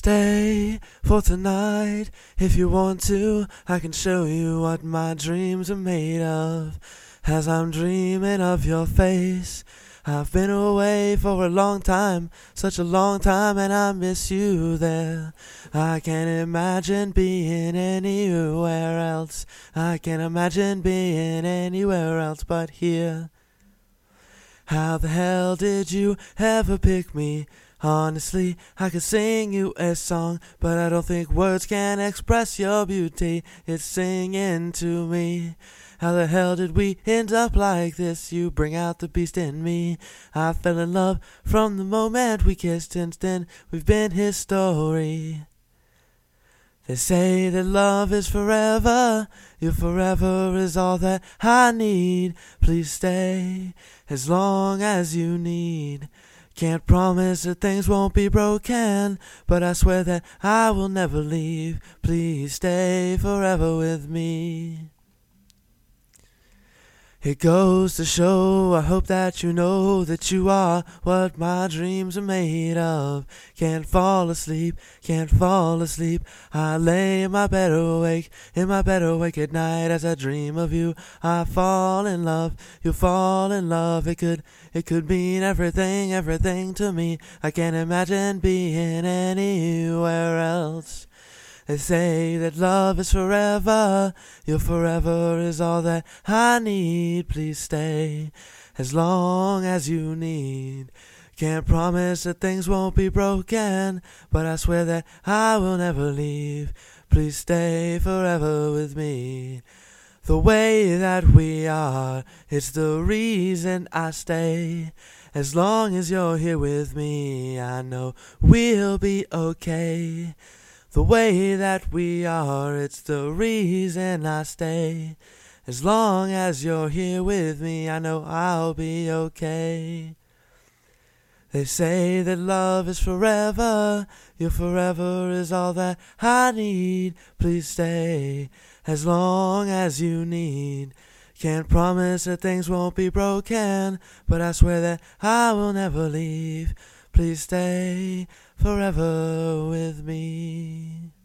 stay for tonight. If you want to, I can show you what my dreams are made of. As I'm dreaming of your face, I've been away for a long time, such a long time, and I miss you there. I can't imagine being anywhere else. I can't imagine being anywhere else but here. How the hell did you ever pick me? Honestly, I could sing you a song, but I don't think words can express your beauty. It's singing to me. How the hell did we end up like this? You bring out the beast in me. I fell in love from the moment we kissed, and then we've been history. They say that love is forever. Your forever is all that I need. Please stay as long as you need. Can't promise that things won't be broken, but I swear that I will never leave. Please stay forever with me. It goes to show, I hope that you know that you are what my dreams are made of. Can't fall asleep, can't fall asleep. I lay in my bed awake at night as I dream of you. I fall in love, you fall in love. It could mean everything, everything to me. I can't imagine being anywhere else. They say that love is forever. Your forever is all that I need. Please stay as long as you need. Can't promise that things won't be broken, but I swear that I will never leave. Please stay forever with me. The way that we are, it's the reason I stay. As long as you're here with me, I know we'll be okay. The way that we are, it's the reason I stay. As long as you're here with me, I know I'll be okay. They say that love is forever. Your forever is all that I need. Please stay as long as you need. Can't promise that things won't be broken, but I swear that I will never leave. Please stay forever with me.